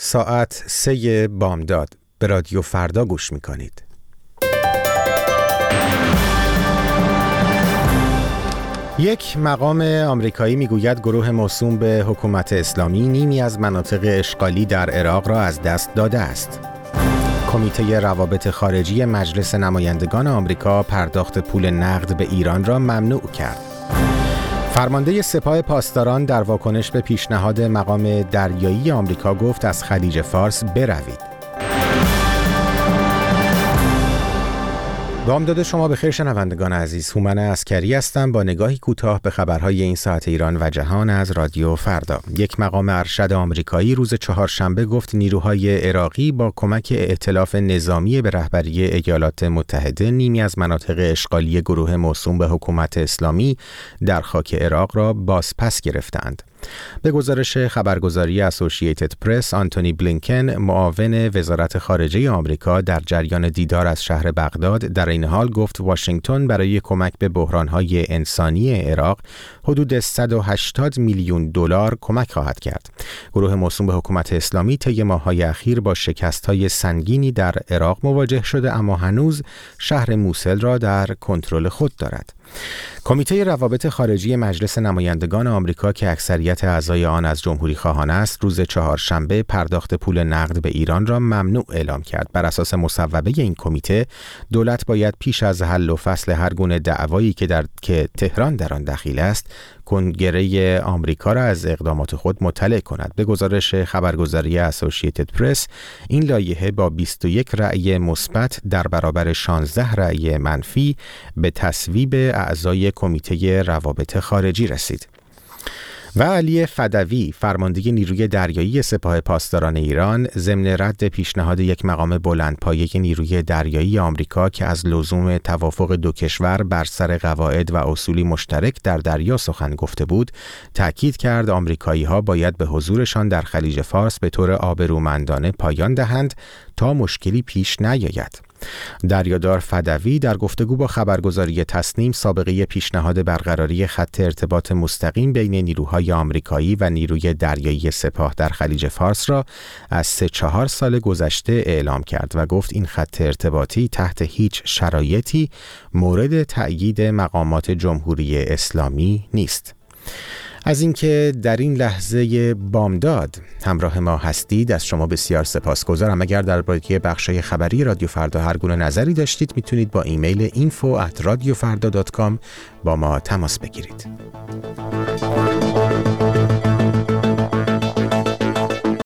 ساعت 3 بامداد به رادیو فردا گوش میکنید. یک مقام آمریکایی میگوید گروه موسوم به حکومت اسلامی نیمی از مناطق اشغالی در عراق را از دست داده است. کمیته روابط خارجی مجلس نمایندگان آمریکا پرداخت پول نقد به ایران را ممنوع کرد. فرمانده سپاه پاسداران در واکنش به پیشنهاد مقام دریایی آمریکا گفت از خلیج فارس بروید. بامداد شما بخیر شنوندگان عزیز، هومن عسکری هستم با نگاهی کوتاه به خبرهای این ساعت ایران و جهان از رادیو فردا. یک مقام ارشد آمریکایی روز چهارشنبه گفت نیروهای عراقی با کمک ائتلاف نظامی به رهبری ایالات متحده نیمی از مناطق اشغالی گروه موسوم به حکومت اسلامی در خاک عراق را بازپس گرفتند. به گزارش خبرگزاری اسوسییتد پرس، آنتونی بلینکن معاون وزارت خارجه آمریکا در جریان دیدار از شهر بغداد در این حال گفت واشنگتن برای کمک به بحران‌های انسانی عراق حدود 180 میلیون دلار کمک خواهد کرد. گروه موسوم به حکومت اسلامی طی ماه‌های اخیر با شکست‌های سنگینی در عراق مواجه شده، اما هنوز شهر موصل را در کنترل خود دارد. کمیته روابط خارجی مجلس نمایندگان آمریکا که اکثریت اعضای آن از جمهوری خواهان است، روز چهارشنبه پرداخت پول نقد به ایران را ممنوع اعلام کرد. بر اساس مصوبه این کمیته، دولت باید پیش از حل و فصل هر گونه دعوایی که تهران در آن دخیل است، کنگره آمریکا را از اقدامات خود مطلع کند. به گزارش خبرگزاری اسوسییتد پرس، این لایحه با 21 رأی مثبت در برابر 16 رأی منفی به تصویب اعضای کمیته روابط خارجی رسید. و علی فدوی، فرمانده نیروی دریایی سپاه پاسداران ایران، ضمن رد پیشنهاد یک مقام بلندپایه نیروی دریایی آمریکا که از لزوم توافق دو کشور بر سر قواعد و اصولی مشترک در دریا سخن گفته بود، تأکید کرد آمریکایی‌ها باید به حضورشان در خلیج فارس به طور آبرومندانه پایان دهند تا مشکلی پیش نیاید. دریادار فدوی در گفتگو با خبرگزاری تسنیم سابقه پیشنهاد برقراری خط ارتباط مستقیم بین نیروهای آمریکایی و نیروی دریایی سپاه در خلیج فارس را از 3-4 سال گذشته اعلام کرد و گفت این خط ارتباطی تحت هیچ شرایطی مورد تأیید مقامات جمهوری اسلامی نیست. از اینکه در این لحظه بامداد همراه ما هستید از شما بسیار سپاسگزارم. اگر درباره بخشای خبری رادیو فردا هر گونه نظری داشتید میتونید با ایمیل info@radiofarda.com با ما تماس بگیرید.